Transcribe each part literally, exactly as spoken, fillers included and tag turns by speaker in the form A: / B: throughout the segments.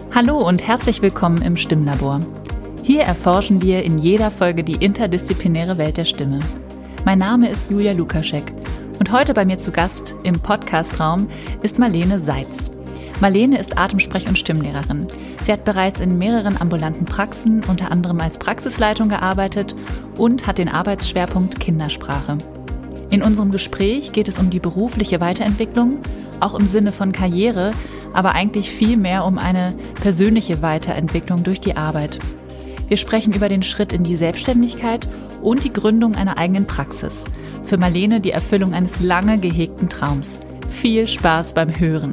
A: Hallo und herzlich willkommen im Stimmlabor. Hier erforschen wir in jeder Folge die interdisziplinäre Welt der Stimme. Mein Name ist Julia Lukaschek und heute bei mir zu Gast im Podcastraum ist Marlene Seitz. Marlene ist Atemsprech- und Stimmlehrerin. Sie hat bereits in mehreren ambulanten Praxen, unter anderem als Praxisleitung gearbeitet und hat den Arbeitsschwerpunkt Kindersprache. In unserem Gespräch geht es um die berufliche Weiterentwicklung, auch im Sinne von Karriere, aber eigentlich viel mehr um eine persönliche Weiterentwicklung durch die Arbeit. Wir sprechen über den Schritt in die Selbstständigkeit und die Gründung einer eigenen Praxis. Für Marlene die Erfüllung eines lange gehegten Traums. Viel Spaß beim Hören.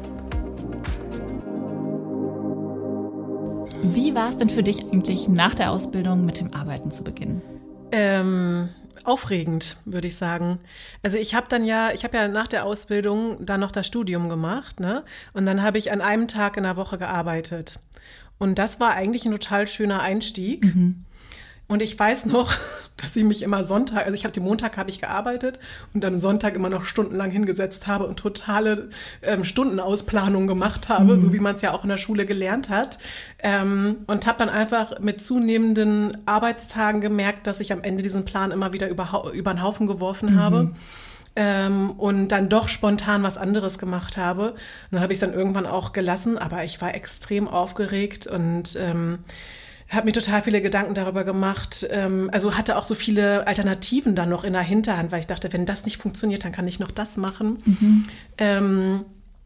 A: Wie war es denn für dich eigentlich, nach der Ausbildung mit dem Arbeiten zu beginnen?
B: Ähm, aufregend, würde ich sagen. Also ich habe dann ja, ich habe ja nach der Ausbildung dann noch das Studium gemacht, ne? Und dann habe ich an einem Tag in der Woche gearbeitet. Und das war eigentlich ein total schöner Einstieg. Mhm. Und ich weiß noch, dass ich mich immer Sonntag, also ich habe den Montag habe ich gearbeitet und am Sonntag immer noch stundenlang hingesetzt habe und totale ähm, Stundenausplanung gemacht habe, mhm. so wie man es ja auch in der Schule gelernt hat. Ähm, und habe dann einfach mit zunehmenden Arbeitstagen gemerkt, dass ich am Ende diesen Plan immer wieder über, über den Haufen geworfen mhm. habe. Ähm, und dann doch spontan was anderes gemacht habe. Und dann habe ich es dann irgendwann auch gelassen, aber ich war extrem aufgeregt und ähm, habe mir total viele Gedanken darüber gemacht, ähm, also hatte auch so viele Alternativen dann noch in der Hinterhand, weil ich dachte, wenn das nicht funktioniert, dann kann ich noch das machen. Mhm. Ähm,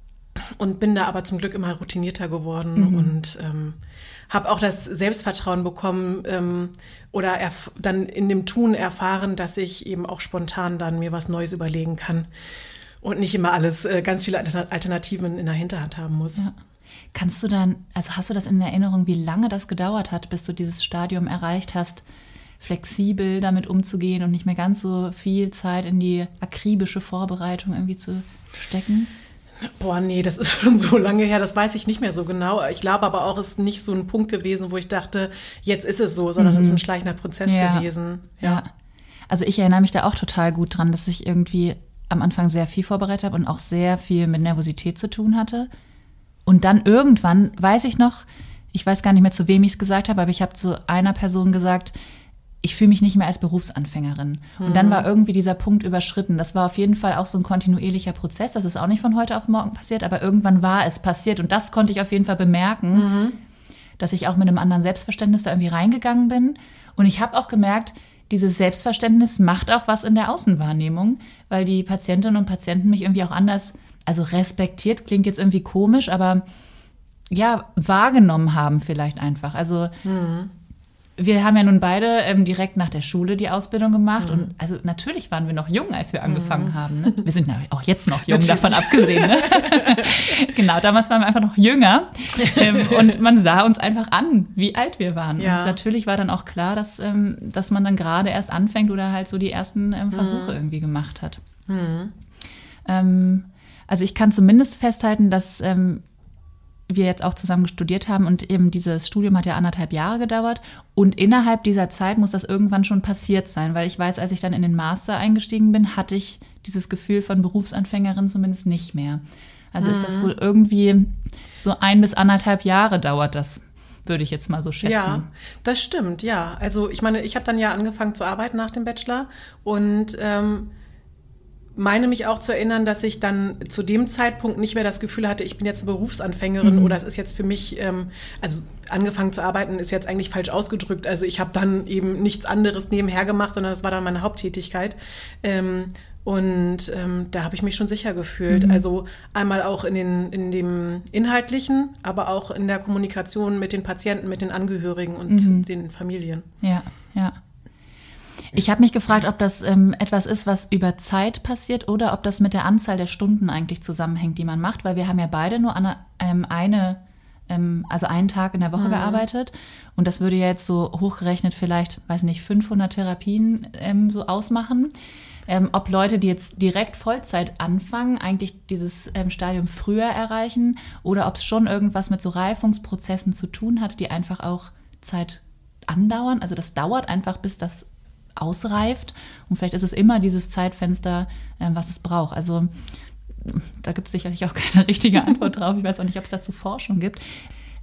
B: und bin da aber zum Glück immer routinierter geworden mhm. und ähm, habe auch das Selbstvertrauen bekommen ähm, oder erf- dann in dem Tun erfahren, dass ich eben auch spontan dann mir was Neues überlegen kann und nicht immer alles, äh, ganz viele Alternativen in der Hinterhand haben muss.
A: Ja. Kannst du dann, also hast du das in Erinnerung, wie lange das gedauert hat, bis du dieses Stadium erreicht hast, flexibel damit umzugehen und nicht mehr ganz so viel Zeit in die akribische Vorbereitung irgendwie zu stecken?
B: Boah, nee, das ist schon so lange her, das weiß ich nicht mehr so genau. Ich glaube aber auch, es ist nicht so ein Punkt gewesen, wo ich dachte, jetzt ist es so, sondern mhm. es ist ein schleichender Prozess
A: ja.
B: gewesen.
A: Ja. ja, also ich erinnere mich da auch total gut dran, dass ich irgendwie am Anfang sehr viel vorbereitet habe und auch sehr viel mit Nervosität zu tun hatte. Und dann irgendwann, weiß ich noch, ich weiß gar nicht mehr, zu wem ich es gesagt habe, aber ich habe zu einer Person gesagt, ich fühle mich nicht mehr als Berufsanfängerin. Mhm. Und dann war irgendwie dieser Punkt überschritten. Das war auf jeden Fall auch so ein kontinuierlicher Prozess. Das ist auch nicht von heute auf morgen passiert, aber irgendwann war es passiert. Und das konnte ich auf jeden Fall bemerken, mhm. dass ich auch mit einem anderen Selbstverständnis da irgendwie reingegangen bin. Und ich habe auch gemerkt, dieses Selbstverständnis macht auch was in der Außenwahrnehmung, weil die Patientinnen und Patienten mich irgendwie auch anders, also respektiert, klingt jetzt irgendwie komisch, aber ja, wahrgenommen haben vielleicht einfach. Also mhm. wir haben ja nun beide ähm, direkt nach der Schule die Ausbildung gemacht. Mhm. Und also natürlich waren wir noch jung, als wir angefangen mhm. haben. Ne? Wir sind auch jetzt noch jung, davon abgesehen. Ne? Genau, damals waren wir einfach noch jünger. Ähm, und man sah uns einfach an, wie alt wir waren. Ja. Und natürlich war dann auch klar, dass, ähm, dass man dann gerade erst anfängt oder halt so die ersten ähm, Versuche mhm. irgendwie gemacht hat. Mhm. Ähm, Also ich kann zumindest festhalten, dass ähm, wir jetzt auch zusammen studiert haben und eben dieses Studium hat ja anderthalb Jahre gedauert und innerhalb dieser Zeit muss das irgendwann schon passiert sein, weil ich weiß, als ich dann in den Master eingestiegen bin, hatte ich dieses Gefühl von Berufsanfängerin zumindest nicht mehr. Also mhm. ist das wohl irgendwie so ein bis anderthalb Jahre dauert das, würde ich jetzt mal so schätzen.
B: Ja, das stimmt, ja. Also ich meine, ich habe dann ja angefangen zu arbeiten nach dem Bachelor und ähm, meine mich auch zu erinnern, dass ich dann zu dem Zeitpunkt nicht mehr das Gefühl hatte, ich bin jetzt eine Berufsanfängerin mhm. oder es ist jetzt für mich, ähm, also angefangen zu arbeiten ist jetzt eigentlich falsch ausgedrückt. Also ich habe dann eben nichts anderes nebenher gemacht, sondern das war dann meine Haupttätigkeit. Ähm, und ähm, da habe ich mich schon sicher gefühlt. Mhm. Also einmal auch in, den, in dem Inhaltlichen, aber auch in der Kommunikation mit den Patienten, mit den Angehörigen und mhm. den Familien.
A: Ja, ja. Ich habe mich gefragt, ob das ähm, etwas ist, was über Zeit passiert oder ob das mit der Anzahl der Stunden eigentlich zusammenhängt, die man macht, weil wir haben ja beide nur eine, ähm, eine ähm, also einen Tag in der Woche mhm. gearbeitet und das würde ja jetzt so hochgerechnet vielleicht, weiß nicht, fünfhundert Therapien ähm, so ausmachen. Ähm, ob Leute, die jetzt direkt Vollzeit anfangen, eigentlich dieses ähm, Stadium früher erreichen oder ob es schon irgendwas mit so Reifungsprozessen zu tun hat, die einfach auch Zeit andauern. Also das dauert einfach, bis das ausreift und vielleicht ist es immer dieses Zeitfenster, äh, was es braucht. Also da gibt es sicherlich auch keine richtige Antwort drauf. Ich weiß auch nicht, ob es dazu Forschung gibt.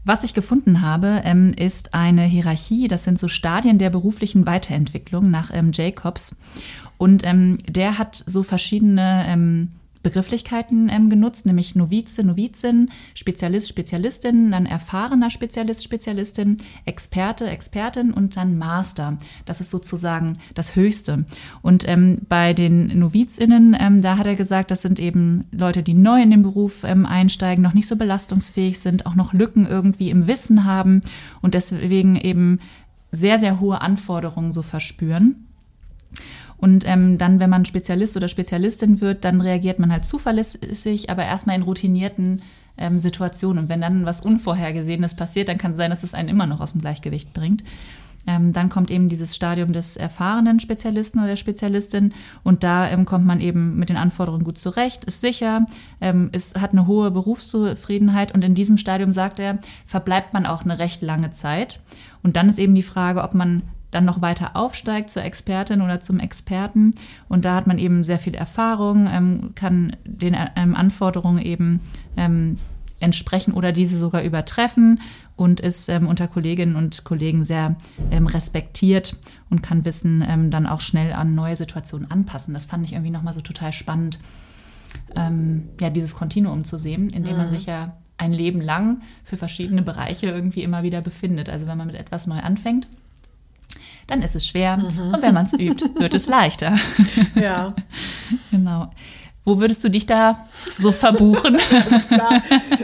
A: Was ich gefunden habe, ähm, ist eine Hierarchie. Das sind so Stadien der beruflichen Weiterentwicklung nach ähm, Jacobs. Und ähm, der hat so verschiedene ähm, Begrifflichkeiten ähm, genutzt, nämlich Novize, Novizin, Spezialist, Spezialistin, dann erfahrener Spezialist, Spezialistin, Experte, Expertin und dann Master. Das ist sozusagen das Höchste. Und ähm, bei den NovizInnen, ähm, da hat er gesagt, das sind eben Leute, die neu in den Beruf ähm, einsteigen, noch nicht so belastungsfähig sind, auch noch Lücken irgendwie im Wissen haben und deswegen eben sehr, sehr hohe Anforderungen so verspüren. Und ähm, dann, wenn man Spezialist oder Spezialistin wird, dann reagiert man halt zuverlässig, aber erstmal in routinierten ähm, Situationen. Und wenn dann was Unvorhergesehenes passiert, dann kann es sein, dass es einen immer noch aus dem Gleichgewicht bringt. Ähm, dann kommt eben dieses Stadium des erfahrenen Spezialisten oder der Spezialistin und da ähm, kommt man eben mit den Anforderungen gut zurecht, ist sicher, ähm, ist, hat eine hohe Berufszufriedenheit und in diesem Stadium, sagt er, verbleibt man auch eine recht lange Zeit. Und dann ist eben die Frage, ob man dann noch weiter aufsteigt zur Expertin oder zum Experten. Und da hat man eben sehr viel Erfahrung, ähm, kann den ähm, Anforderungen eben ähm, entsprechen oder diese sogar übertreffen und ist ähm, unter Kolleginnen und Kollegen sehr ähm, respektiert und kann Wissen ähm, dann auch schnell an neue Situationen anpassen. Das fand ich irgendwie nochmal so total spannend, ähm, ja, dieses Kontinuum zu sehen, in dem mhm. man sich ja ein Leben lang für verschiedene Bereiche irgendwie immer wieder befindet. Also wenn man mit etwas neu anfängt, dann ist es schwer. Mhm. Und wenn man es übt, wird es leichter.
B: Ja.
A: Genau. Wo würdest du dich da so verbuchen?
B: Alles klar.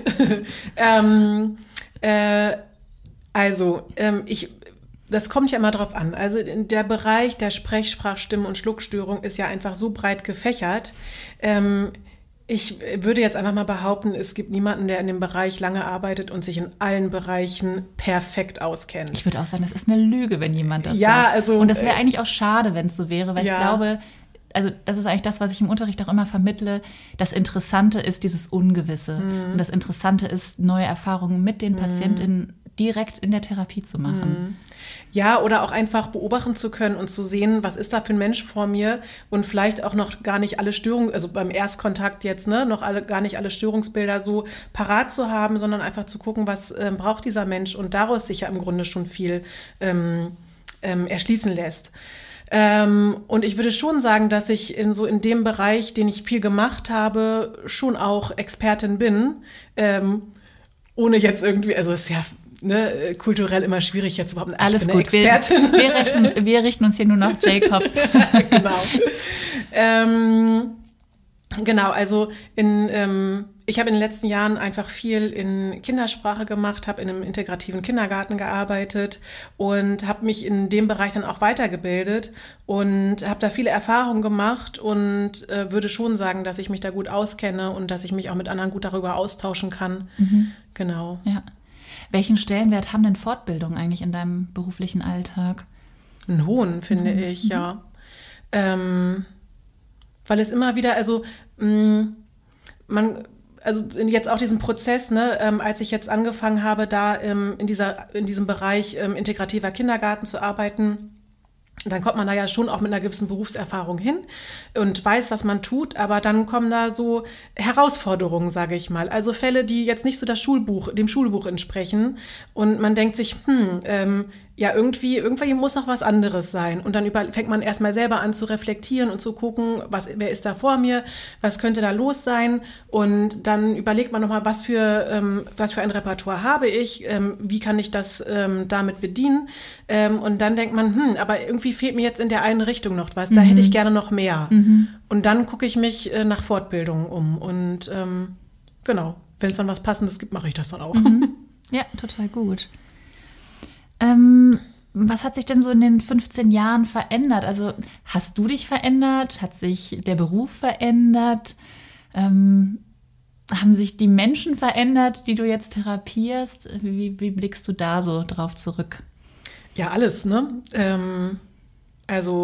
B: ähm, äh, also, ähm, ich, das kommt ja immer drauf an. Also der Bereich der Sprech-, Sprach-, Stimm- und Schluckstörung ist ja einfach so breit gefächert. Ähm, Ich würde jetzt einfach mal behaupten, es gibt niemanden, der in dem Bereich lange arbeitet und sich in allen Bereichen perfekt auskennt.
A: Ich würde auch sagen, das ist eine Lüge, wenn jemand das
B: ja,
A: sagt.
B: Also,
A: und das wäre eigentlich auch schade, wenn es so wäre, weil
B: ja.
A: ich glaube, also das ist eigentlich das, was ich im Unterricht auch immer vermittle. Das Interessante ist dieses Ungewisse. Mhm. Und das Interessante ist, neue Erfahrungen mit den mhm. PatientInnen direkt in der Therapie zu machen.
B: Ja, oder auch einfach beobachten zu können und zu sehen, was ist da für ein Mensch vor mir und vielleicht auch noch gar nicht alle Störungen, also beim Erstkontakt jetzt, ne, noch alle, gar nicht alle Störungsbilder so parat zu haben, sondern einfach zu gucken, was äh, braucht dieser Mensch und daraus sich ja im Grunde schon viel ähm, ähm, erschließen lässt. Ähm, und ich würde schon sagen, dass ich in so in dem Bereich, den ich viel gemacht habe, schon auch Expertin bin, ähm, ohne jetzt irgendwie, also es ist ja Ne, kulturell immer schwierig jetzt überhaupt.
A: Alles gut, wir, wir, rechnen, wir richten uns hier nur nach Jacobs.
B: Genau. ähm, genau, also in, ähm, ich habe in den letzten Jahren einfach viel in Kindersprache gemacht, habe in einem integrativen Kindergarten gearbeitet und habe mich in dem Bereich dann auch weitergebildet und habe da viele Erfahrungen gemacht und äh, würde schon sagen, dass ich mich da gut auskenne und dass ich mich auch mit anderen gut darüber austauschen kann. Mhm. Genau.
A: Ja. Welchen Stellenwert haben denn Fortbildungen eigentlich in deinem beruflichen Alltag?
B: Einen hohen, finde mhm. ich, ja. Ähm, weil es immer wieder, also mh, man, also jetzt auch diesen Prozess, ne, ähm, als ich jetzt angefangen habe, da ähm, in dieser, in diesem Bereich ähm, integrativer Kindergarten zu arbeiten, dann kommt man da ja schon auch mit einer gewissen Berufserfahrung hin und weiß, was man tut, aber dann kommen da so Herausforderungen, sage ich mal. Also Fälle, die jetzt nicht so das Schulbuch, dem Schulbuch entsprechen und man denkt sich, hm, ähm, ja, irgendwie, irgendwie muss noch was anderes sein. Und dann über, fängt man erstmal selber an zu reflektieren und zu gucken, was, wer ist da vor mir, was könnte da los sein. Und dann überlegt man nochmal, was für, ähm, was für ein Repertoire habe ich, ähm, wie kann ich das ähm, damit bedienen. Ähm, und dann denkt man, hm, aber irgendwie fehlt mir jetzt in der einen Richtung noch was, da mhm. hätte ich gerne noch mehr. Mhm. Und dann gucke ich mich äh, nach Fortbildungen um. Und ähm, genau, wenn es dann was Passendes gibt, mache ich das dann auch.
A: Mhm. Ja, total gut. Ähm, was hat sich denn so in den fünfzehn Jahren verändert? Also hast du dich verändert? Hat sich der Beruf verändert? Ähm, haben sich die Menschen verändert, die du jetzt therapierst? Wie, wie blickst du da so drauf zurück?
B: Ja, alles, ne? Ähm, also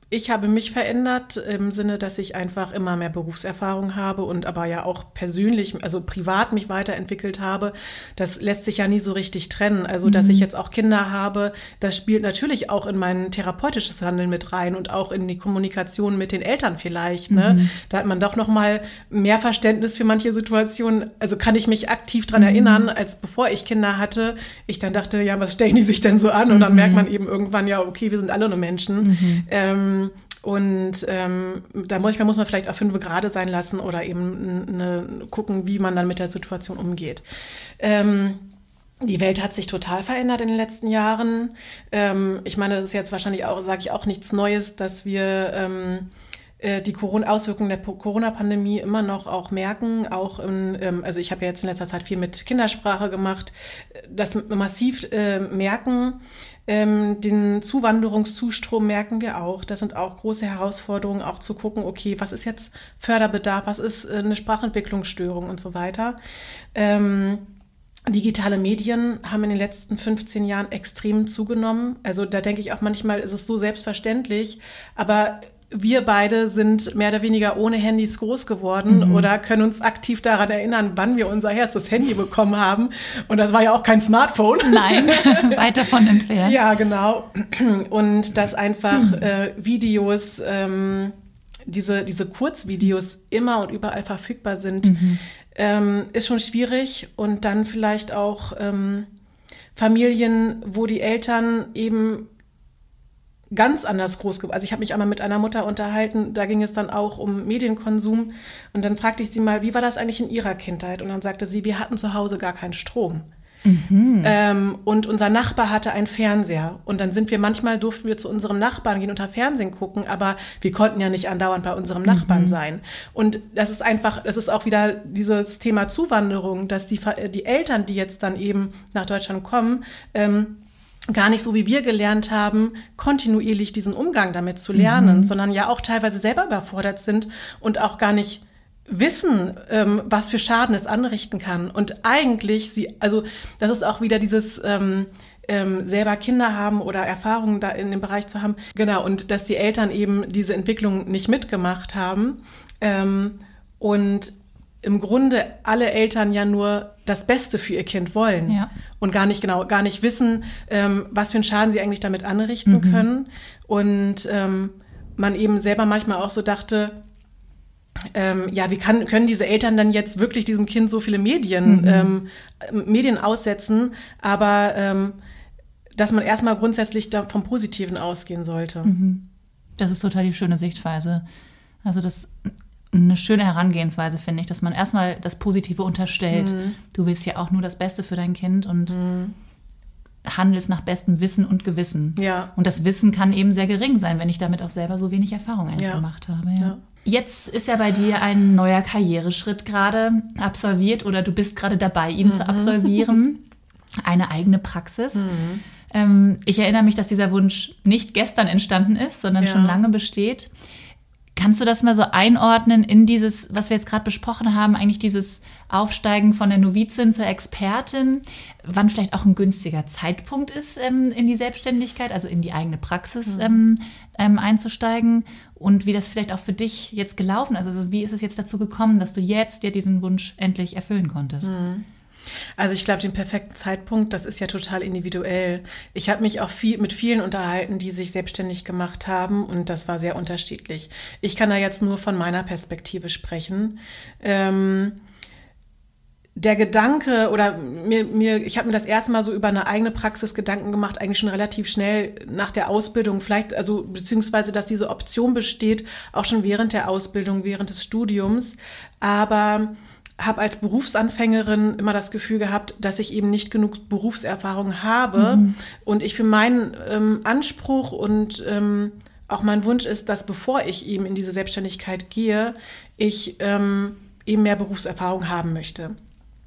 B: Ich habe mich verändert im Sinne, dass ich einfach immer mehr Berufserfahrung habe und aber ja auch persönlich, also privat mich weiterentwickelt habe. Das lässt sich ja nie so richtig trennen. Also, dass ich jetzt auch Kinder habe, das spielt natürlich auch in mein therapeutisches Handeln mit rein und auch in die Kommunikation mit den Eltern vielleicht. Ne? Mhm. Da hat man doch noch mal mehr Verständnis für manche Situationen. Also kann ich mich aktiv dran mhm. erinnern, als bevor ich Kinder hatte. Ich dann dachte, ja, was stellen die sich denn so an? Und dann mhm. merkt man eben irgendwann, ja, okay, wir sind alle nur Menschen. Mhm. Ähm, Und ähm, da muss, ich, muss man vielleicht auch fünf Grade sein lassen oder eben eine, gucken, wie man dann mit der Situation umgeht. Ähm, die Welt hat sich total verändert in den letzten Jahren. Ähm, ich meine, das ist jetzt wahrscheinlich auch, sage ich auch, nichts Neues, dass wir ähm, äh, die Corona- Auswirkungen der Corona-Pandemie immer noch auch merken. Auch in, ähm, also ich habe ja jetzt in letzter Zeit viel mit Kindersprache gemacht, das massiv äh, merken. Ähm, den Zuwanderungszustrom merken wir auch. Das sind auch große Herausforderungen, auch zu gucken, okay, was ist jetzt Förderbedarf, was ist äh, eine Sprachentwicklungsstörung und so weiter. Ähm, digitale Medien haben in den letzten fünfzehn Jahren extrem zugenommen. Also da denke ich auch manchmal, ist es so selbstverständlich, aber wir beide sind mehr oder weniger ohne Handys groß geworden mhm. oder können uns aktiv daran erinnern, wann wir unser erstes Handy bekommen haben. Und das war ja auch kein Smartphone.
A: Nein, weit davon entfernt.
B: Ja, genau. Und dass einfach mhm. äh, Videos, ähm, diese, diese Kurzvideos immer und überall verfügbar sind, mhm. ähm, ist schon schwierig. Und dann vielleicht auch ähm, Familien, wo die Eltern eben ganz anders groß geworden. Also ich habe mich einmal mit einer Mutter unterhalten, da ging es dann auch um Medienkonsum und dann fragte ich sie mal, wie war das eigentlich in ihrer Kindheit? Und dann sagte sie, wir hatten zu Hause gar keinen Strom. Mhm. Ähm, und unser Nachbar hatte einen Fernseher und dann sind wir manchmal, durften wir zu unserem Nachbarn gehen und unter Fernsehen gucken, aber wir konnten ja nicht andauernd bei unserem Nachbarn mhm. sein. Und das ist einfach, das ist auch wieder dieses Thema Zuwanderung, dass die, die Eltern, die jetzt dann eben nach Deutschland kommen, ähm, gar nicht so, wie wir gelernt haben, kontinuierlich diesen Umgang damit zu lernen, mhm. sondern ja auch teilweise selber überfordert sind und auch gar nicht wissen, ähm, was für Schaden es anrichten kann. Und eigentlich, sie, also das ist auch wieder dieses ähm, ähm, selber Kinder haben oder Erfahrungen da in dem Bereich zu haben. Genau, und dass die Eltern eben diese Entwicklung nicht mitgemacht haben. Ähm, und im Grunde alle Eltern ja nur das Beste für ihr Kind wollen ja. und gar nicht genau, gar nicht wissen, ähm, was für einen Schaden sie eigentlich damit anrichten mhm. können. Und ähm, man eben selber manchmal auch so dachte, ähm, ja, wie kann, können diese Eltern dann jetzt wirklich diesem Kind so viele Medien, mhm. ähm, Medien aussetzen, aber ähm, dass man erstmal grundsätzlich da vom Positiven ausgehen sollte.
A: Mhm. Das ist total die schöne Sichtweise. Also das eine schöne Herangehensweise, finde ich, dass man erstmal das Positive unterstellt. Mhm. Du willst ja auch nur das Beste für dein Kind und mhm. handelst nach bestem Wissen und Gewissen.
B: Ja.
A: Und das Wissen kann eben sehr gering sein, wenn ich damit auch selber so wenig Erfahrung eigentlich
B: ja.
A: gemacht habe. Ja.
B: Ja.
A: Jetzt ist ja bei dir ein neuer Karriereschritt gerade absolviert oder du bist gerade dabei, ihn mhm. zu absolvieren. Eine eigene Praxis. Mhm. Ähm, ich erinnere mich, dass dieser Wunsch nicht gestern entstanden ist, sondern ja. schon lange besteht. Kannst du das mal so einordnen in dieses, was wir jetzt gerade besprochen haben, eigentlich dieses Aufsteigen von der Novizin zur Expertin, wann vielleicht auch ein günstiger Zeitpunkt ist, ähm, in die Selbstständigkeit, also in die eigene Praxis mhm. ähm, ähm, einzusteigen und wie das vielleicht auch für dich jetzt gelaufen ist? Also wie ist es jetzt dazu gekommen, dass du jetzt dir diesen Wunsch endlich erfüllen konntest?
B: Mhm. Also ich glaube, den perfekten Zeitpunkt, das ist ja total individuell. Ich habe mich auch viel, mit vielen unterhalten, die sich selbstständig gemacht haben und das war sehr unterschiedlich. Ich kann da jetzt nur von meiner Perspektive sprechen. Ähm, der Gedanke oder mir, mir, ich habe mir das erste Mal so über eine eigene Praxis Gedanken gemacht, eigentlich schon relativ schnell nach der Ausbildung, vielleicht, also beziehungsweise, dass diese Option besteht, auch schon während der Ausbildung, während des Studiums, aber habe als Berufsanfängerin immer das Gefühl gehabt, dass ich eben nicht genug Berufserfahrung habe mhm. und ich für meinen ähm, Anspruch und ähm, auch mein Wunsch ist, dass bevor ich eben in diese Selbstständigkeit gehe, ich ähm, eben mehr Berufserfahrung haben möchte.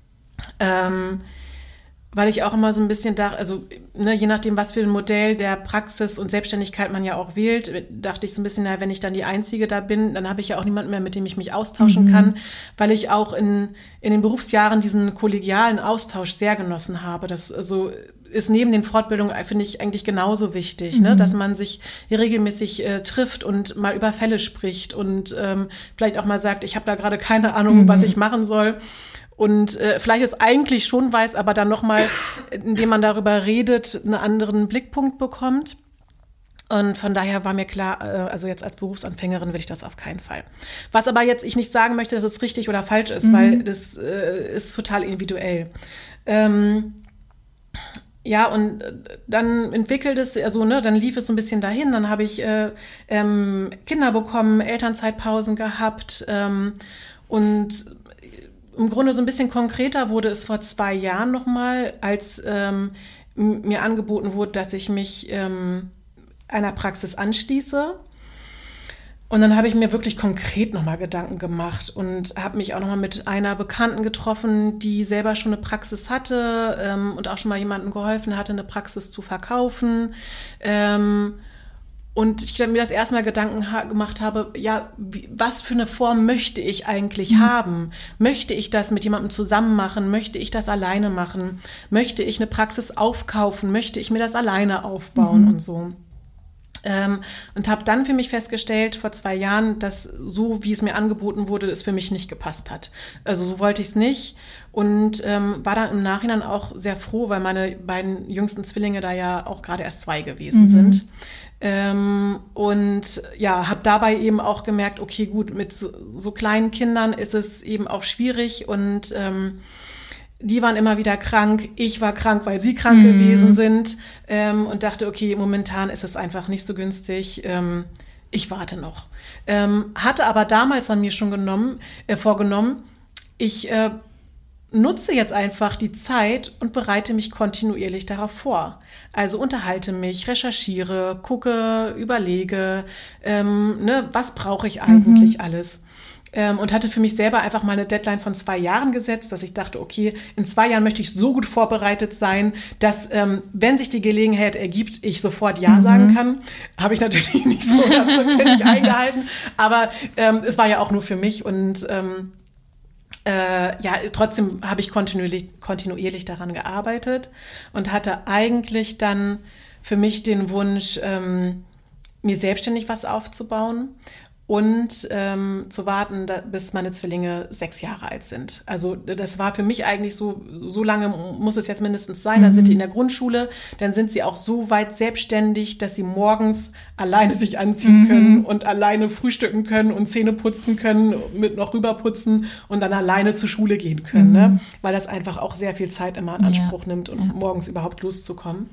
B: Ähm, weil ich auch immer so ein bisschen dachte, also ne, je nachdem, was für ein Modell der Praxis und Selbstständigkeit man ja auch wählt, dachte ich so ein bisschen, na, wenn ich dann die Einzige da bin, dann habe ich ja auch niemanden mehr, mit dem ich mich austauschen mhm. kann, weil ich auch in, in den Berufsjahren diesen kollegialen Austausch sehr genossen habe. Das, also ist neben den Fortbildungen, finde ich, eigentlich genauso wichtig, mhm. ne? Dass man sich regelmäßig äh, trifft und mal über Fälle spricht und ähm, vielleicht auch mal sagt, ich habe da gerade keine Ahnung, mhm. was ich machen soll. Und äh, vielleicht es eigentlich schon weiß, aber dann nochmal, indem man darüber redet, einen anderen Blickpunkt bekommt. Und von daher war mir klar, also jetzt als Berufsanfängerin will ich das auf keinen Fall. Was aber jetzt ich nicht sagen möchte, dass es richtig oder falsch ist, mhm. weil das äh, ist total individuell. Ähm, ja, und dann entwickelt es, also ne, dann lief es so ein bisschen dahin. Dann habe ich äh, ähm, Kinder bekommen, Elternzeitpausen gehabt ähm, und im Grunde so ein bisschen konkreter wurde es vor zwei Jahren nochmal, als ähm, mir angeboten wurde, dass ich mich ähm, einer Praxis anschließe. Und dann habe ich mir wirklich konkret nochmal Gedanken gemacht und habe mich auch nochmal mit einer Bekannten getroffen, die selber schon eine Praxis hatte ähm, und auch schon mal jemandem geholfen hatte, eine Praxis zu verkaufen. Ähm, und ich mir das erste Mal Gedanken ha- gemacht habe, ja, wie, was für eine Form möchte ich eigentlich mhm. haben? Möchte ich das mit jemandem zusammen machen? Möchte ich das alleine machen? Möchte ich eine Praxis aufkaufen? Möchte ich mir das alleine aufbauen mhm. und so? Ähm, und habe dann für mich festgestellt, vor zwei Jahren, dass so, wie es mir angeboten wurde, es für mich nicht gepasst hat. Also so wollte ich es nicht und ähm, war dann im Nachhinein auch sehr froh, weil meine beiden jüngsten Zwillinge da ja auch gerade erst zwei gewesen mhm. sind. Ähm, und ja, habe dabei eben auch gemerkt, okay, gut, mit so, so kleinen Kindern ist es eben auch schwierig und ähm, die waren immer wieder krank, ich war krank, weil sie krank mhm. gewesen sind ähm, und dachte, okay, momentan ist es einfach nicht so günstig, ähm, ich warte noch. Ähm, hatte aber damals an mir schon genommen, äh, vorgenommen, ich äh, nutze jetzt einfach die Zeit und bereite mich kontinuierlich darauf vor. Also unterhalte mich, recherchiere, gucke, überlege, ähm, ne, was brauche ich eigentlich mhm. alles. Ähm, und hatte für mich selber einfach mal eine Deadline von zwei Jahren gesetzt, dass ich dachte, okay, in zwei Jahren möchte ich so gut vorbereitet sein, dass, ähm, wenn sich die Gelegenheit ergibt, ich sofort Ja mhm. sagen kann. Habe ich natürlich nicht so hundertprozentig eingehalten, aber ähm, es war ja auch nur für mich und ähm, äh, ja, trotzdem habe ich kontinuierlich, kontinuierlich daran gearbeitet und hatte eigentlich dann für mich den Wunsch, ähm, mir selbstständig was aufzubauen. Und ähm, zu warten, da, bis meine Zwillinge sechs Jahre alt sind. Also das war für mich eigentlich so, so lange muss es jetzt mindestens sein. Dann mhm. sind die in der Grundschule, dann sind sie auch so weit selbstständig, dass sie morgens alleine sich anziehen mhm. können und alleine frühstücken können und Zähne putzen können, mit noch rüberputzen und dann alleine zur Schule gehen können. Mhm. Ne? Weil das einfach auch sehr viel Zeit immer in Anspruch ja. nimmt, um ja. morgens überhaupt loszukommen.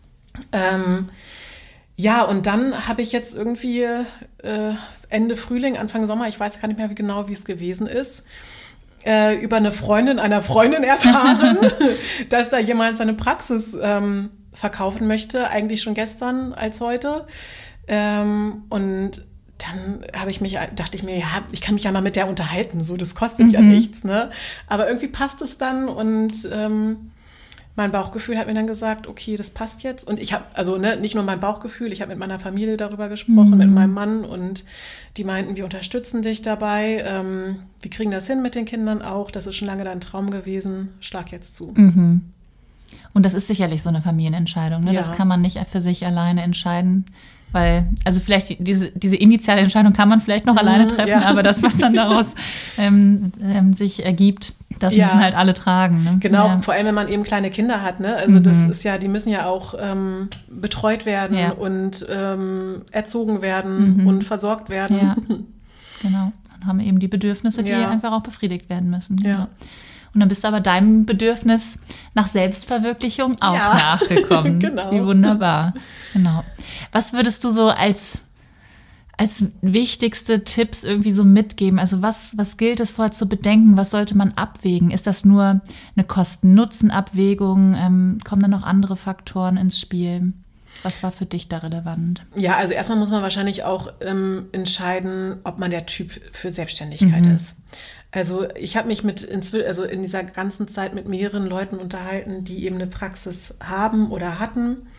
B: Ähm, Ja, und dann habe ich jetzt irgendwie äh, Ende Frühling, Anfang Sommer, ich weiß gar nicht mehr wie genau, wie es gewesen ist, äh, über eine Freundin einer Freundin erfahren, dass da jemand seine Praxis ähm, verkaufen möchte, eigentlich schon gestern als heute. Ähm, und dann habe ich mich, dachte ich mir, ja, ich kann mich ja mal mit der unterhalten, so, das kostet mhm. ja nichts, ne? Aber irgendwie passt es dann und ähm, mein Bauchgefühl hat mir dann gesagt, okay, das passt jetzt. Und ich habe, also ne, nicht nur mein Bauchgefühl, ich habe mit meiner Familie darüber gesprochen, mhm. mit meinem Mann und die meinten, wir unterstützen dich dabei. Ähm, wir kriegen das hin mit den Kindern auch. Das ist schon lange dein Traum gewesen. Schlag jetzt zu.
A: Mhm. Und das ist sicherlich so eine Familienentscheidung. Ne? Ja. Das kann man nicht für sich alleine entscheiden. Weil, also vielleicht diese, diese initiale Entscheidung kann man vielleicht noch mhm, alleine treffen, ja. aber das, was dann daraus ähm, ähm, sich ergibt, das ja. müssen halt alle tragen. Ne?
B: Genau,
A: ja.
B: vor allem, wenn man eben kleine Kinder hat. Ne? Also mhm. das ist ja, die müssen ja auch ähm, betreut werden ja. und ähm, erzogen werden mhm. und versorgt werden.
A: Ja. Genau, und haben eben die Bedürfnisse, die ja. einfach auch befriedigt werden müssen. Ja. Ja. Und dann bist du aber deinem Bedürfnis nach Selbstverwirklichung auch ja. nachgekommen. Genau. Wie wunderbar. Genau. Was würdest du so als, als wichtigste Tipps irgendwie so mitgeben? Also was, was gilt es vorher zu bedenken? Was sollte man abwägen? Ist das nur eine Kosten-Nutzen-Abwägung? Ähm, kommen da noch andere Faktoren ins Spiel? Was war für dich da relevant?
B: Ja, also erstmal muss man wahrscheinlich auch ähm, entscheiden, ob man der Typ für Selbstständigkeit mhm. ist. Also ich habe mich mit inzwischen, also in dieser ganzen Zeit mit mehreren Leuten unterhalten, die eben eine Praxis haben oder hatten.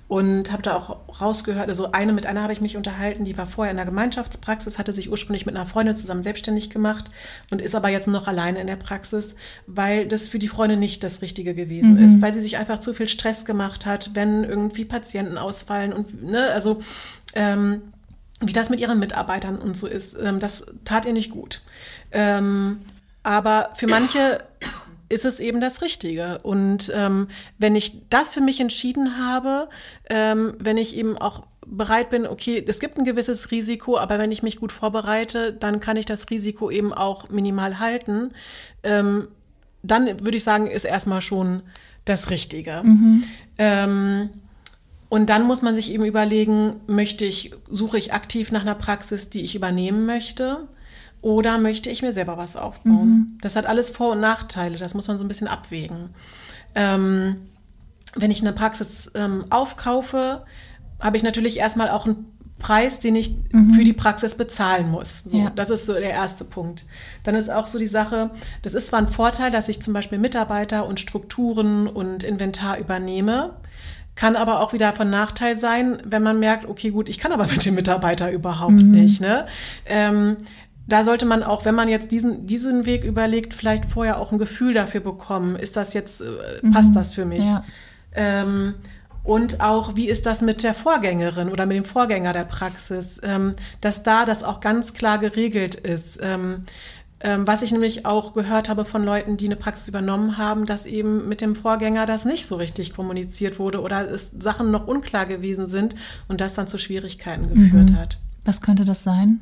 B: und habe da auch rausgehört, also eine mit einer habe ich mich unterhalten, die war vorher in der Gemeinschaftspraxis, hatte sich ursprünglich mit einer Freundin zusammen selbstständig gemacht und ist aber jetzt noch alleine in der Praxis, weil das für die Freundin nicht das Richtige gewesen mhm. ist, weil sie sich einfach zu viel Stress gemacht hat, wenn irgendwie Patienten ausfallen und ne, also ähm, wie das mit ihren Mitarbeitern und so ist, ähm, das tat ihr nicht gut. Ähm, aber für manche ist es eben das Richtige. Und ähm, wenn ich das für mich entschieden habe, ähm, wenn ich eben auch bereit bin, okay, es gibt ein gewisses Risiko, aber wenn ich mich gut vorbereite, dann kann ich das Risiko eben auch minimal halten. Ähm, dann würde ich sagen, ist erstmal schon das Richtige. Mhm. Ähm, und dann muss man sich eben überlegen, möchte ich, suche ich aktiv nach einer Praxis, die ich übernehmen möchte? Oder möchte ich mir selber was aufbauen? Mhm. Das hat alles Vor- und Nachteile, das muss man so ein bisschen abwägen. Ähm, wenn ich eine Praxis ähm, aufkaufe, habe ich natürlich erstmal auch einen Preis, den ich mhm. für die Praxis bezahlen muss. So, ja. Das ist so der erste Punkt. Dann ist auch so die Sache, das ist zwar ein Vorteil, dass ich zum Beispiel Mitarbeiter und Strukturen und Inventar übernehme, kann aber auch wieder von Nachteil sein, wenn man merkt, okay, gut, ich kann aber mit dem Mitarbeiter überhaupt mhm. nicht. Ne? Ähm, Da sollte man auch, wenn man jetzt diesen, diesen Weg überlegt, vielleicht vorher auch ein Gefühl dafür bekommen, ist das jetzt, äh, passt das für mich? Ja. Ähm, und auch, wie ist das mit der Vorgängerin oder mit dem Vorgänger der Praxis? Ähm, dass da das auch ganz klar geregelt ist. Ähm, ähm, was ich nämlich auch gehört habe von Leuten, die eine Praxis übernommen haben, dass eben mit dem Vorgänger das nicht so richtig kommuniziert wurde oder es Sachen noch unklar gewesen sind und das dann zu Schwierigkeiten geführt mhm. hat.
A: Was könnte das sein?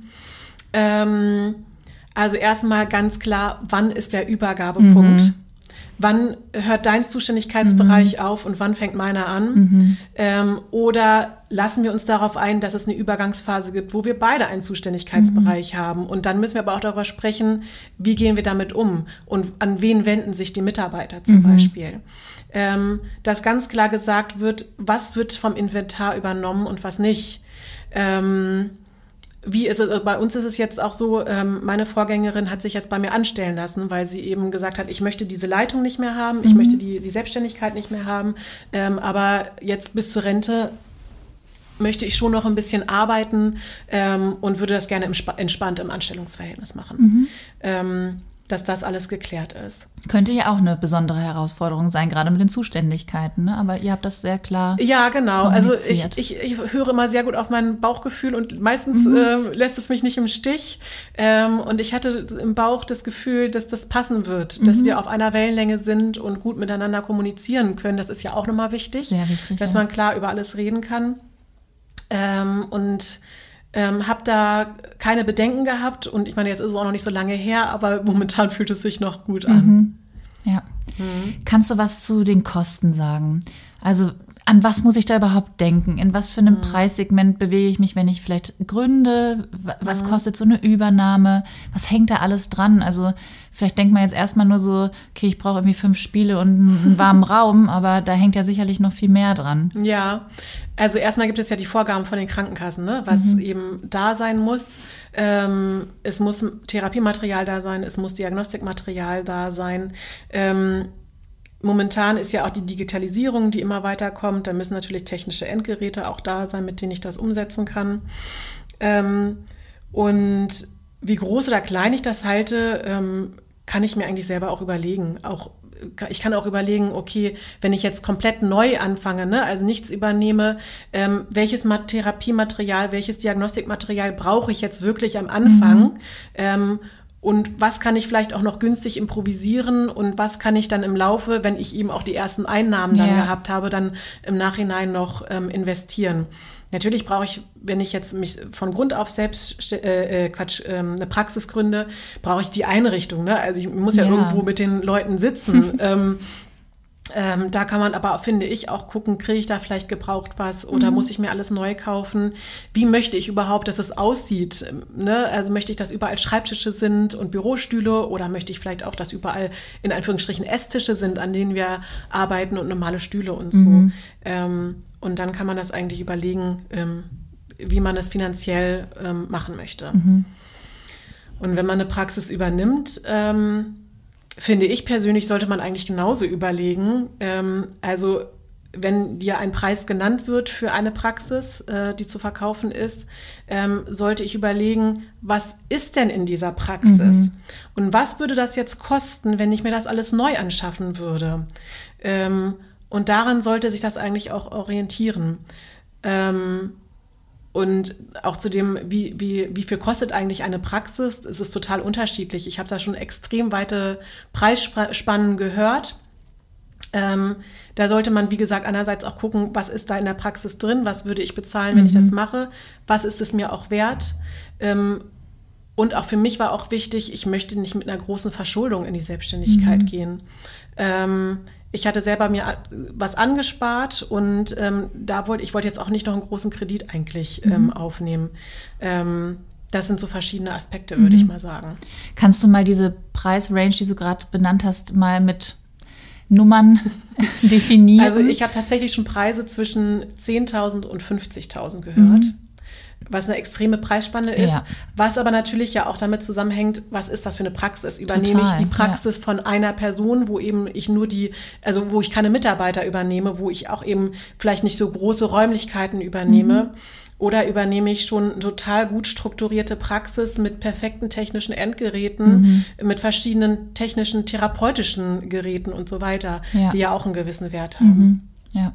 B: Ähm, also erstmal ganz klar, wann ist der Übergabepunkt? Mhm. Wann hört dein Zuständigkeitsbereich mhm. auf und wann fängt meiner an? Mhm. Ähm, oder lassen wir uns darauf ein, dass es eine Übergangsphase gibt, wo wir beide einen Zuständigkeitsbereich mhm. haben. Und dann müssen wir aber auch darüber sprechen, wie gehen wir damit um und an wen wenden sich die Mitarbeiter zum mhm. Beispiel. Ähm, dass ganz klar gesagt wird, was wird vom Inventar übernommen und was nicht. Ähm, Wie ist es, bei uns ist es jetzt auch so, ähm, meine Vorgängerin hat sich jetzt bei mir anstellen lassen, weil sie eben gesagt hat, ich möchte diese Leitung nicht mehr haben, ich mhm. möchte die, die Selbstständigkeit nicht mehr haben, ähm, aber jetzt bis zur Rente möchte ich schon noch ein bisschen arbeiten ähm, und würde das gerne im, entspannt im Anstellungsverhältnis machen. Mhm. Ähm, dass das alles geklärt ist.
A: Könnte ja auch eine besondere Herausforderung sein, gerade mit den Zuständigkeiten, ne? Aber ihr habt das sehr klar
B: Ja, genau. Also ich, ich, ich höre immer sehr gut auf mein Bauchgefühl und meistens mhm. äh, lässt es mich nicht im Stich. Ähm, und ich hatte im Bauch das Gefühl, dass das passen wird, mhm. dass wir auf einer Wellenlänge sind und gut miteinander kommunizieren können. Das ist ja auch nochmal wichtig,
A: sehr wichtig,
B: dass
A: ja.
B: man klar über alles reden kann. Ähm, und Ähm, habe da keine Bedenken gehabt und ich meine, jetzt ist es auch noch nicht so lange her, aber momentan fühlt es sich noch gut an.
A: Mhm. Ja. Mhm. Kannst du was zu den Kosten sagen? Also an was muss ich da überhaupt denken? In was für einem mhm. Preissegment bewege ich mich, wenn ich vielleicht gründe? Was mhm. kostet so eine Übernahme? Was hängt da alles dran? Also vielleicht denkt man jetzt erstmal nur so, okay, ich brauche irgendwie fünf Spiele und einen warmen Raum, aber da hängt ja sicherlich noch viel mehr dran.
B: Ja, also erstmal gibt es ja die Vorgaben von den Krankenkassen, ne? Was mhm. eben da sein muss. Ähm, es muss Therapiematerial da sein, es muss Diagnostikmaterial da sein. Ähm, Momentan ist ja auch die Digitalisierung, die immer weiterkommt. Da müssen natürlich technische Endgeräte auch da sein, mit denen ich das umsetzen kann. Ähm, und wie groß oder klein ich das halte, ähm, kann ich mir eigentlich selber auch überlegen. Auch, ich kann auch überlegen, okay, wenn ich jetzt komplett neu anfange, ne, also nichts übernehme, ähm, welches Therapiematerial, welches Diagnostikmaterial brauche ich jetzt wirklich am Anfang? Mhm. Ähm, Und was kann ich vielleicht auch noch günstig improvisieren und was kann ich dann im Laufe, wenn ich eben auch die ersten Einnahmen dann ja. gehabt habe, dann im Nachhinein noch ähm, investieren. Natürlich brauche ich, wenn ich jetzt mich von Grund auf selbst äh, Quatsch, ähm, eine Praxis gründe, brauche ich die Einrichtung. Ne? Also ich muss ja, ja irgendwo mit den Leuten sitzen. ähm, Ähm, da kann man aber, finde ich, auch gucken, kriege ich da vielleicht gebraucht was oder mhm. muss ich mir alles neu kaufen? Wie möchte ich überhaupt, dass es aussieht? Ne? Also möchte ich, dass überall Schreibtische sind und Bürostühle oder möchte ich vielleicht auch, dass überall in Anführungsstrichen Esstische sind, an denen wir arbeiten und normale Stühle und so. Mhm. Ähm, und dann kann man das eigentlich überlegen, ähm, wie man es finanziell ähm, machen möchte. Mhm. Und wenn man eine Praxis übernimmt, ähm, finde ich persönlich, sollte man eigentlich genauso überlegen. Ähm, also wenn dir ein Preis genannt wird für eine Praxis, äh, die zu verkaufen ist, ähm, sollte ich überlegen, was ist denn in dieser Praxis? Mhm. Und was würde das jetzt kosten, wenn ich mir das alles neu anschaffen würde? Ähm, und daran sollte sich das eigentlich auch orientieren. Ähm, Und auch zu dem, wie, wie, wie viel kostet eigentlich eine Praxis, ist es total unterschiedlich. Ich habe da schon extrem weite Preisspannen gehört. Ähm, da sollte man, wie gesagt, einerseits auch gucken, was ist da in der Praxis drin, was würde ich bezahlen, wenn mhm. ich das mache, was ist es mir auch wert. Ähm, und auch für mich war auch wichtig, ich möchte nicht mit einer großen Verschuldung in die Selbstständigkeit mhm. gehen. Ähm, Ich hatte selber mir was angespart und ähm, da wollte ich wollte jetzt auch nicht noch einen großen Kredit eigentlich ähm, mhm. aufnehmen. Ähm, das sind so verschiedene Aspekte, würde mhm. ich mal sagen.
A: Kannst du mal diese Preisrange, die du gerade benannt hast, mal mit Nummern definieren?
B: Also ich habe tatsächlich schon Preise zwischen zehntausend und fünfzigtausend gehört. Mhm. Was eine extreme Preisspanne ist, ja. was aber natürlich ja auch damit zusammenhängt, was ist das für eine Praxis? Übernehme Total, ich die Praxis ja. von einer Person, wo eben ich nur die, also wo ich keine Mitarbeiter übernehme, wo ich auch eben vielleicht nicht so große Räumlichkeiten übernehme, mhm. oder übernehme ich schon eine total gut strukturierte Praxis mit perfekten technischen Endgeräten, mhm. mit verschiedenen technischen, therapeutischen Geräten und so weiter, ja. die ja auch einen gewissen Wert haben.
A: Mhm. Ja.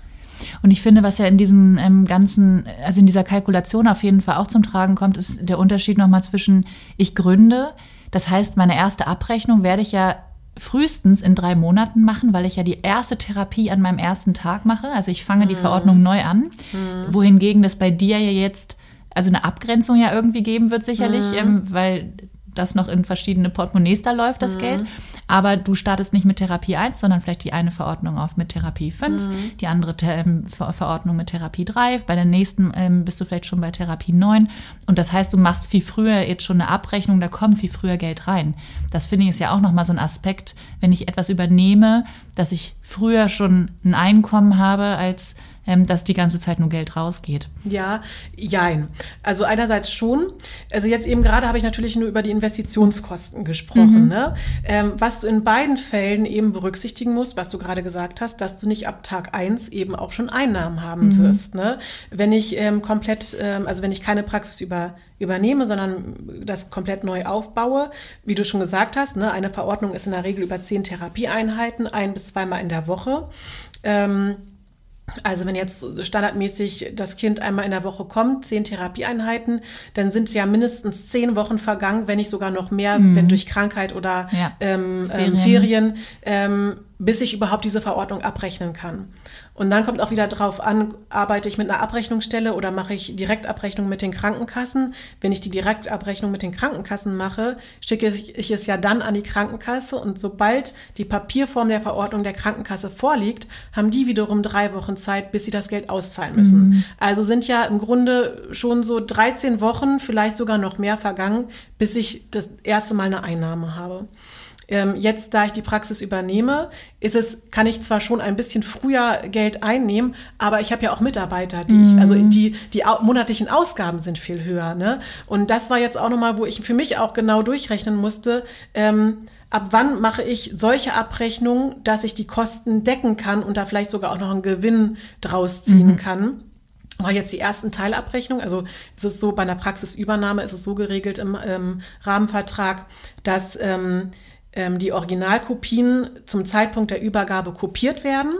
A: Und ich finde, was ja in diesem ähm, ganzen, also in dieser Kalkulation auf jeden Fall auch zum Tragen kommt, ist der Unterschied nochmal zwischen ich gründe. Das heißt, meine erste Abrechnung werde ich ja frühestens in drei Monaten machen, weil ich ja die erste Therapie an meinem ersten Tag mache. Also ich fange mhm. die Verordnung neu an. Mhm. Wohingegen das bei dir ja jetzt, also eine Abgrenzung ja irgendwie geben wird sicherlich, mhm. ähm, weil das noch in verschiedene Portemonnaies da läuft, das mhm. Geld. Aber du startest nicht mit Therapie eins, sondern vielleicht die eine Verordnung auf mit Therapie fünf, mhm. die andere ähm, Ver- Verordnung mit Therapie drei. Bei der nächsten ähm, bist du vielleicht schon bei Therapie neun. Und das heißt, du machst viel früher jetzt schon eine Abrechnung, da kommt viel früher Geld rein. Das finde ich ist ja auch nochmal so ein Aspekt, wenn ich etwas übernehme, dass ich früher schon ein Einkommen habe, als ähm, dass die ganze Zeit nur Geld rausgeht.
B: Ja, jein. Also einerseits schon. Also jetzt eben gerade habe ich natürlich nur über die Investitionskosten gesprochen. Mhm. Ne? Ähm, was du in beiden Fällen eben berücksichtigen musst, was du gerade gesagt hast, dass du nicht ab Tag eins eben auch schon Einnahmen haben mhm. wirst. Ne? Wenn ich ähm, komplett, ähm, also wenn ich keine Praxis über übernehme, sondern das komplett neu aufbaue, wie du schon gesagt hast, ne, eine Verordnung ist in der Regel über zehn Therapieeinheiten, ein bis zweimal in der Woche. Ähm, Also wenn jetzt standardmäßig das Kind einmal in der Woche kommt, zehn Therapieeinheiten, dann sind ja mindestens zehn Wochen vergangen, wenn nicht sogar noch mehr, mhm. wenn durch Krankheit oder ja. ähm, Ferien, Ferien ähm, bis ich überhaupt diese Verordnung abrechnen kann. Und dann kommt auch wieder drauf an, arbeite ich mit einer Abrechnungsstelle oder mache ich Direktabrechnung mit den Krankenkassen. Wenn ich die Direktabrechnung mit den Krankenkassen mache, schicke ich es ja dann an die Krankenkasse und sobald die Papierform der Verordnung der Krankenkasse vorliegt, haben die wiederum drei Wochen Zeit, bis sie das Geld auszahlen müssen. Mhm. Also sind ja im Grunde schon so dreizehn Wochen, vielleicht sogar noch mehr vergangen, bis ich das erste Mal eine Einnahme habe. Ähm, jetzt, da ich die Praxis übernehme, ist es, kann ich zwar schon ein bisschen früher Geld einnehmen, aber ich habe ja auch Mitarbeiter, die mhm. ich, also die, die au- monatlichen Ausgaben sind viel höher, ne? Und das war jetzt auch nochmal, wo ich für mich auch genau durchrechnen musste, ähm, ab wann mache ich solche Abrechnungen, dass ich die Kosten decken kann und da vielleicht sogar auch noch einen Gewinn draus ziehen mhm. kann. War jetzt die ersten Teilabrechnung, also es ist so, bei einer Praxisübernahme ist es so geregelt im ähm, Rahmenvertrag, dass ähm, die Originalkopien zum Zeitpunkt der Übergabe kopiert werden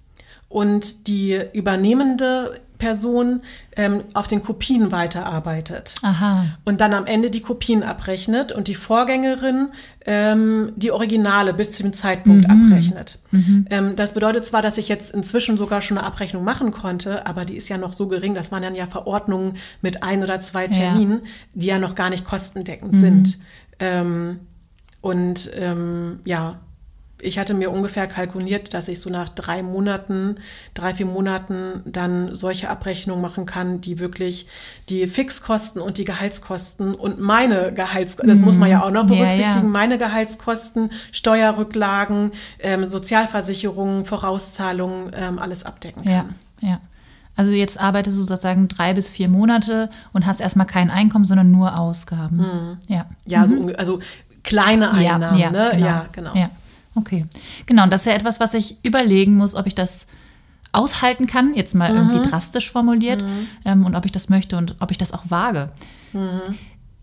B: und die übernehmende Person ähm, auf den Kopien weiterarbeitet.
A: Aha.
B: Und dann am Ende die Kopien abrechnet und die Vorgängerin ähm, die Originale bis zu dem Zeitpunkt mhm. abrechnet. Mhm. Ähm, das bedeutet zwar, dass ich jetzt inzwischen sogar schon eine Abrechnung machen konnte, aber die ist ja noch so gering, das waren dann ja Verordnungen mit ein oder zwei Terminen, ja. die ja noch gar nicht kostendeckend mhm. sind. Ähm, Und ähm, ja, ich hatte mir ungefähr kalkuliert, dass ich so nach drei Monaten, drei, vier Monaten dann solche Abrechnungen machen kann, die wirklich die Fixkosten und die Gehaltskosten und meine Gehaltskosten, das muss man ja auch noch berücksichtigen, ja, ja. meine Gehaltskosten, Steuerrücklagen, ähm, Sozialversicherungen, Vorauszahlungen, ähm, alles abdecken kann.
A: Ja, ja. Also jetzt arbeitest du sozusagen drei bis vier Monate und hast erstmal kein Einkommen, sondern nur Ausgaben.
B: Mhm.
A: Ja,
B: ja
A: mhm.
B: so, also kleine Einnahmen,
A: ja, ja,
B: ne?
A: Genau.
B: Ja, genau.
A: Ja, okay. Genau, und das ist ja etwas, was ich überlegen muss, ob ich das aushalten kann, jetzt mal mhm. irgendwie drastisch formuliert,
B: mhm.
A: ähm, und ob ich das möchte und ob ich das auch wage. Mhm.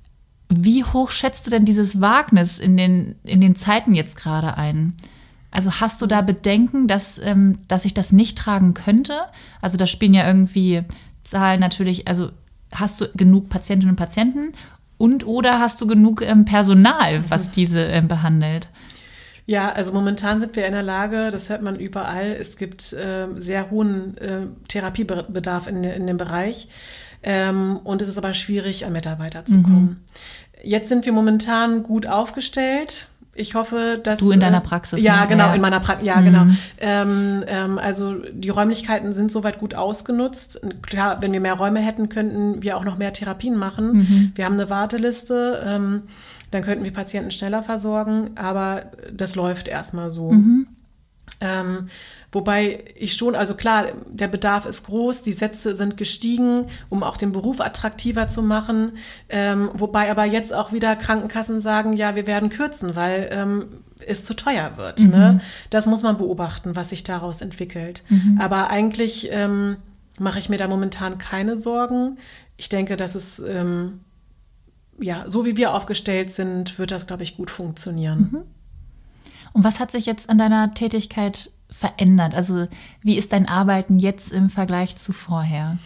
A: Wie hoch schätzt du denn dieses Wagnis in den, in den Zeiten jetzt gerade ein? Also hast du da Bedenken, dass, ähm, dass ich das nicht tragen könnte? Also da spielen ja irgendwie Zahlen natürlich, also hast du genug Patientinnen und Patienten und oder hast du genug ähm, Personal, was diese ähm, behandelt?
B: Ja, also momentan sind wir in der Lage, das hört man überall, es gibt äh, sehr hohen äh, Therapiebedarf in, in dem Bereich. Ähm, und es ist aber schwierig, an Mitarbeiter zu kommen. Mhm. Jetzt sind wir momentan gut aufgestellt. Ich hoffe, dass...
A: Du in deiner Praxis.
B: Ja,
A: ne?
B: genau,
A: ja.
B: in meiner Praxis. Ja, mhm. genau. Ähm, ähm, also die Räumlichkeiten sind soweit gut ausgenutzt. Klar, wenn wir mehr Räume hätten, könnten wir auch noch mehr Therapien machen. Mhm. Wir haben eine Warteliste. Ähm, dann könnten wir Patienten schneller versorgen. Aber das läuft erstmal so. Mhm. Ähm, Wobei ich schon, also klar, der Bedarf ist groß, die Sätze sind gestiegen, um auch den Beruf attraktiver zu machen. Ähm, wobei aber jetzt auch wieder Krankenkassen sagen, ja, wir werden kürzen, weil ähm, es zu teuer wird. Mhm. Ne? Das muss man beobachten, was sich daraus entwickelt. Mhm. Aber eigentlich ähm, mache ich mir da momentan keine Sorgen. Ich denke, dass es, ähm, ja, so wie wir aufgestellt sind, wird das, glaube ich, gut funktionieren.
A: Mhm. Und was hat sich jetzt an deiner Tätigkeit verändert? Also wie ist dein Arbeiten jetzt im Vergleich zu vorher?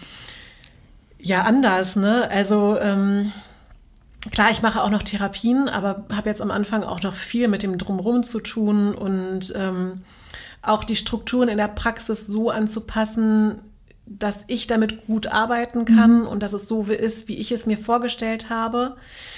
B: Ja, anders, ne? Also ähm, klar, ich mache auch noch Therapien, aber habe jetzt am Anfang auch noch viel mit dem Drumherum zu tun und ähm, auch die Strukturen in der Praxis so anzupassen, dass ich damit gut arbeiten kann mhm. und dass es so ist, wie ich es mir vorgestellt habe.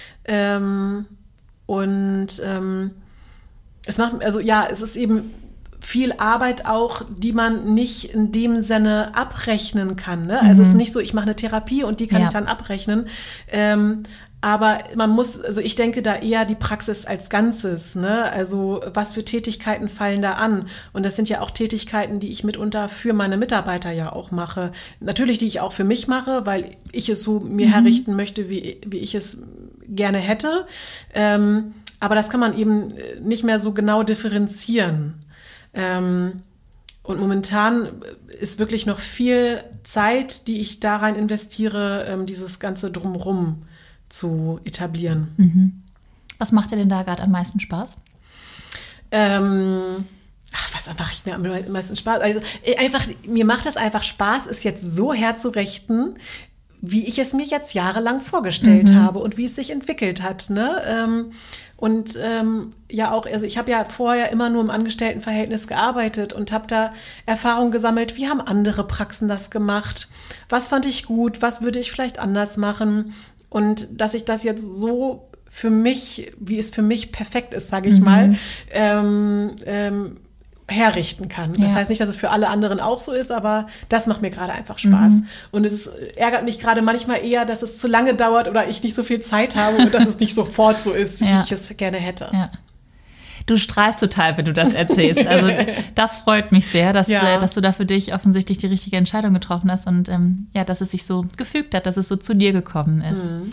B: Ähm, und ähm, es macht, also ja, es ist eben viel Arbeit auch, die man nicht in dem Sinne abrechnen kann. Ne? Also mhm. es ist nicht so, ich mache eine Therapie und die kann ja. ich dann abrechnen. Ähm, aber man muss, also ich denke da eher die Praxis als Ganzes. Ne? Also was für Tätigkeiten fallen da an? Und das sind ja auch Tätigkeiten, die ich mitunter für meine Mitarbeiter ja auch mache. Natürlich, die ich auch für mich mache, weil ich es so mir mhm. herrichten möchte, wie, wie ich es gerne hätte. Ähm, aber das kann man eben nicht mehr so genau differenzieren. Ähm, und momentan ist wirklich noch viel Zeit, die ich da rein investiere, ähm, dieses Ganze Drumherum zu etablieren.
A: Mhm. Was macht dir denn da gerade am meisten Spaß?
B: Ähm, ach, was mache ich mir am meisten Spaß? Also einfach, mir macht das einfach Spaß, es jetzt so herzurichten, wie ich es mir jetzt jahrelang vorgestellt mhm. habe und wie es sich entwickelt hat. Ne? Ähm, und ähm, ja auch, also ich habe ja vorher immer nur im Angestelltenverhältnis gearbeitet und habe da Erfahrung gesammelt, wie haben andere Praxen das gemacht, was fand ich gut, was würde ich vielleicht anders machen und dass ich das jetzt so für mich, wie es für mich perfekt ist, sage ich mhm. mal, ähm, ähm, herrichten kann. Das ja. heißt nicht, dass es für alle anderen auch so ist, aber das macht mir gerade einfach Spaß. Mhm. Und es ist, ärgert mich gerade manchmal eher, dass es zu lange dauert oder ich nicht so viel Zeit habe und dass es nicht sofort so ist, ja. wie ich es gerne hätte.
A: Ja. Du strahlst total, wenn du das erzählst. Also das freut mich sehr, dass, ja. äh, dass du da für dich offensichtlich die richtige Entscheidung getroffen hast und ähm, ja, dass es sich so gefügt hat, dass es so zu dir gekommen ist. Mhm.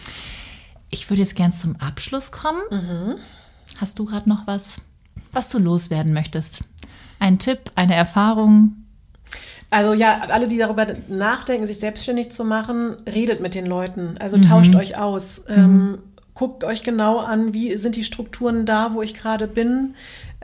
A: Ich würde jetzt gern zum Abschluss kommen. Mhm. Hast du gerade noch was, was du loswerden möchtest? Ein Tipp, eine Erfahrung?
B: Also ja, alle, die darüber nachdenken, sich selbstständig zu machen, redet mit den Leuten. Also mhm. tauscht euch aus. Mhm. Ähm, guckt euch genau an, wie sind die Strukturen da, wo ich gerade bin.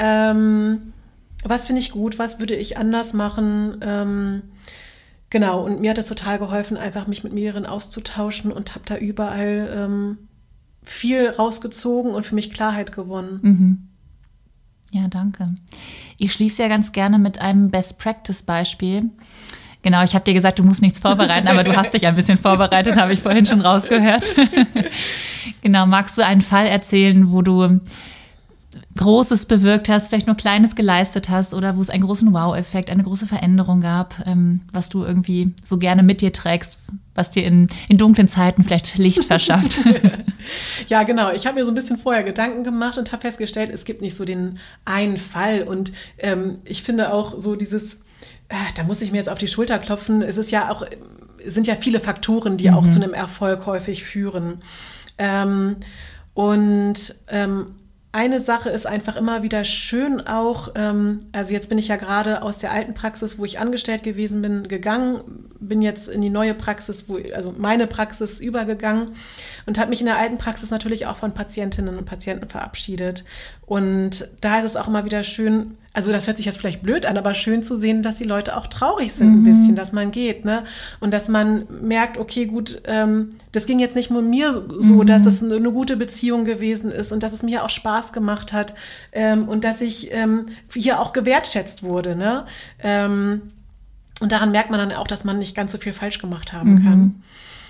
B: Ähm, was finde ich gut, was würde ich anders machen? Ähm, genau, und mir hat es total geholfen, einfach mich mit mehreren auszutauschen und habe da überall ähm, viel rausgezogen und für mich Klarheit gewonnen.
A: Mhm. Ja, danke. Ich schließe ja ganz gerne mit einem Best-Practice-Beispiel. Genau, ich habe dir gesagt, du musst nichts vorbereiten, aber du hast dich ein bisschen vorbereitet, habe ich vorhin schon rausgehört. Genau, magst du einen Fall erzählen, wo du Großes bewirkt hast, vielleicht nur Kleines geleistet hast oder wo es einen großen Wow-Effekt, eine große Veränderung gab, ähm, was du irgendwie so gerne mit dir trägst, was dir in, in dunklen Zeiten vielleicht Licht verschafft?
B: Ja, genau. Ich habe mir so ein bisschen vorher Gedanken gemacht und habe festgestellt, es gibt nicht so den einen Fall. Und ähm, ich finde auch so dieses, äh, da muss ich mir jetzt auf die Schulter klopfen, es ist ja auch, es sind ja viele Faktoren, die mhm. auch zu einem Erfolg häufig führen. Ähm, und ähm, eine Sache ist einfach immer wieder schön auch, ähm, also jetzt bin ich ja gerade aus der alten Praxis, wo ich angestellt gewesen bin, gegangen, bin jetzt in die neue Praxis, wo, also meine Praxis übergegangen und habe mich in der alten Praxis natürlich auch von Patientinnen und Patienten verabschiedet. Und da ist es auch immer wieder schön, also das hört sich jetzt vielleicht blöd an, aber schön zu sehen, dass die Leute auch traurig sind mhm. ein bisschen, dass man geht, ne? Und dass man merkt, okay, gut, ähm, das ging jetzt nicht nur mir so, mhm. dass es eine, eine gute Beziehung gewesen ist und dass es mir auch Spaß gemacht hat ähm, und dass ich ähm, hier auch gewertschätzt wurde, ne? Ähm, und daran merkt man dann auch, dass man nicht ganz so viel falsch gemacht haben mhm. kann.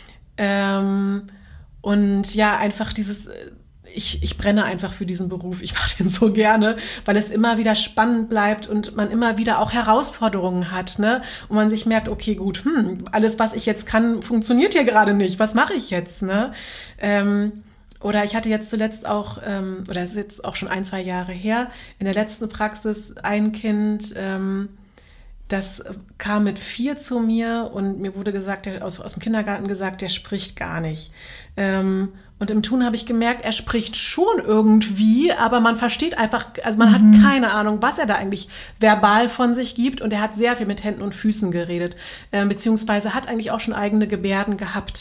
B: Ähm, und ja, einfach dieses... Ich, ich brenne einfach für diesen Beruf. Ich mache den so gerne, weil es immer wieder spannend bleibt und man immer wieder auch Herausforderungen hat, ne? Und man sich merkt, okay, gut, hm, alles, was ich jetzt kann, funktioniert hier gerade nicht. Was mache ich jetzt, ne? Ähm, oder ich hatte jetzt zuletzt auch, ähm, oder es ist jetzt auch schon ein, zwei Jahre her, in der letzten Praxis ein Kind, ähm, das kam mit vier zu mir und mir wurde gesagt, der, aus, aus dem Kindergarten gesagt, der spricht gar nicht. Ähm, Und im Tun habe ich gemerkt, er spricht schon irgendwie, aber man versteht einfach, also man mhm. hat keine Ahnung, was er da eigentlich verbal von sich gibt. Und er hat sehr viel mit Händen und Füßen geredet, äh, beziehungsweise hat eigentlich auch schon eigene Gebärden gehabt.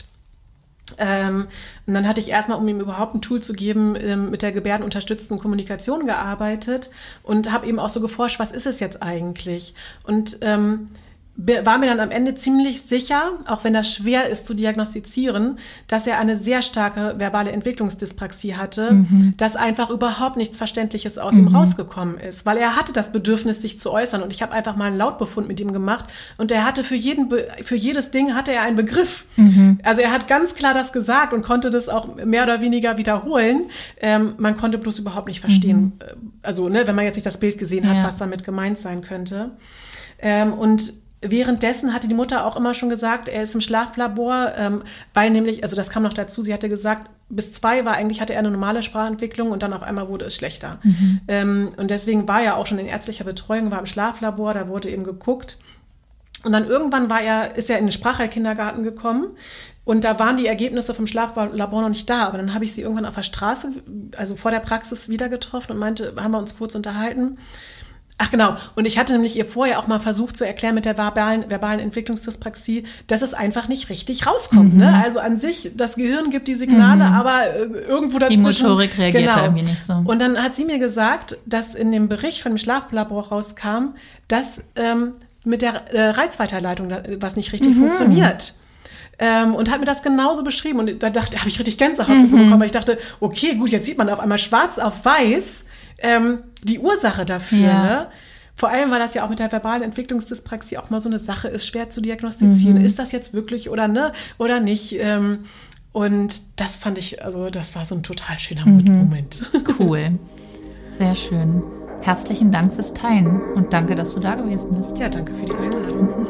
B: Ähm, und dann hatte ich erstmal, um ihm überhaupt ein Tool zu geben, ähm, mit der gebärdenunterstützten Kommunikation gearbeitet und habe eben auch so geforscht, was ist es jetzt eigentlich? Und ähm, war mir dann am Ende ziemlich sicher, auch wenn das schwer ist zu diagnostizieren, dass er eine sehr starke verbale Entwicklungsdyspraxie hatte, mhm. dass einfach überhaupt nichts Verständliches aus mhm. ihm rausgekommen ist, weil er hatte das Bedürfnis, sich zu äußern und ich habe einfach mal einen Lautbefund mit ihm gemacht und er hatte für jeden, für jedes Ding hatte er einen Begriff. Mhm. Also er hat ganz klar das gesagt und konnte das auch mehr oder weniger wiederholen. Ähm, man konnte bloß überhaupt nicht verstehen, mhm. also ne, wenn man jetzt nicht das Bild gesehen hat, ja. was damit gemeint sein könnte. Ähm, und währenddessen hatte die Mutter auch immer schon gesagt, er ist im Schlaflabor, ähm, weil nämlich, also das kam noch dazu, sie hatte gesagt, bis zwei war eigentlich, hatte er eine normale Sprachentwicklung und dann auf einmal wurde es schlechter. Mhm. Ähm, und deswegen war er auch schon in ärztlicher Betreuung, war im Schlaflabor, da wurde eben geguckt. Und dann irgendwann war er, ist er in den Sprachheilkindergarten gekommen und da waren die Ergebnisse vom Schlaflabor noch nicht da. Aber dann habe ich sie irgendwann auf der Straße, also vor der Praxis wieder getroffen und meinte, haben wir uns kurz unterhalten. Ach genau, und ich hatte nämlich ihr vorher auch mal versucht zu erklären mit der verbalen, verbalen Entwicklungsdyspraxie, dass es einfach nicht richtig rauskommt. Mhm. Ne? Also an sich, das Gehirn gibt die Signale, mhm. aber irgendwo dazwischen. Die
A: Motorik reagiert
B: genau.
A: irgendwie nicht so.
B: Und dann hat sie mir gesagt, dass in dem Bericht von dem Schlaflabor rauskam, dass ähm, mit der äh, Reizweiterleitung was nicht richtig mhm. funktioniert. Ähm, und hat mir das genauso beschrieben. Und da dachte, habe ich richtig Gänsehaut mhm. bekommen, weil ich dachte, okay, gut, jetzt sieht man auf einmal schwarz auf weiß, Ähm, die Ursache dafür, ja. ne? Vor allem, weil das ja auch mit der verbalen Entwicklungsdyspraxie auch mal so eine Sache ist, schwer zu diagnostizieren. Mhm. Ist das jetzt wirklich oder ne oder nicht? Ähm, und das fand ich, also das war so ein total schöner mhm. Moment.
A: Cool. Sehr schön. Herzlichen Dank fürs Teilen und danke, dass du da gewesen bist.
B: Ja, danke für die Einladung.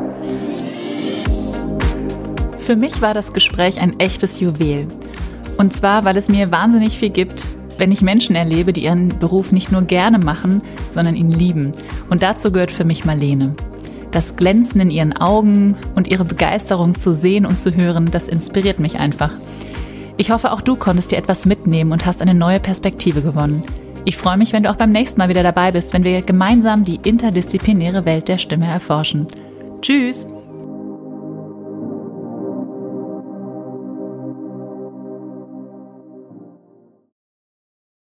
A: Für mich war das Gespräch ein echtes Juwel. Und zwar, weil es mir wahnsinnig viel gibt, wenn ich Menschen erlebe, die ihren Beruf nicht nur gerne machen, sondern ihn lieben. Und dazu gehört für mich Marlene. Das Glänzen in ihren Augen und ihre Begeisterung zu sehen und zu hören, das inspiriert mich einfach. Ich hoffe, auch du konntest dir etwas mitnehmen und hast eine neue Perspektive gewonnen. Ich freue mich, wenn du auch beim nächsten Mal wieder dabei bist, wenn wir gemeinsam die interdisziplinäre Welt der Stimme erforschen. Tschüss!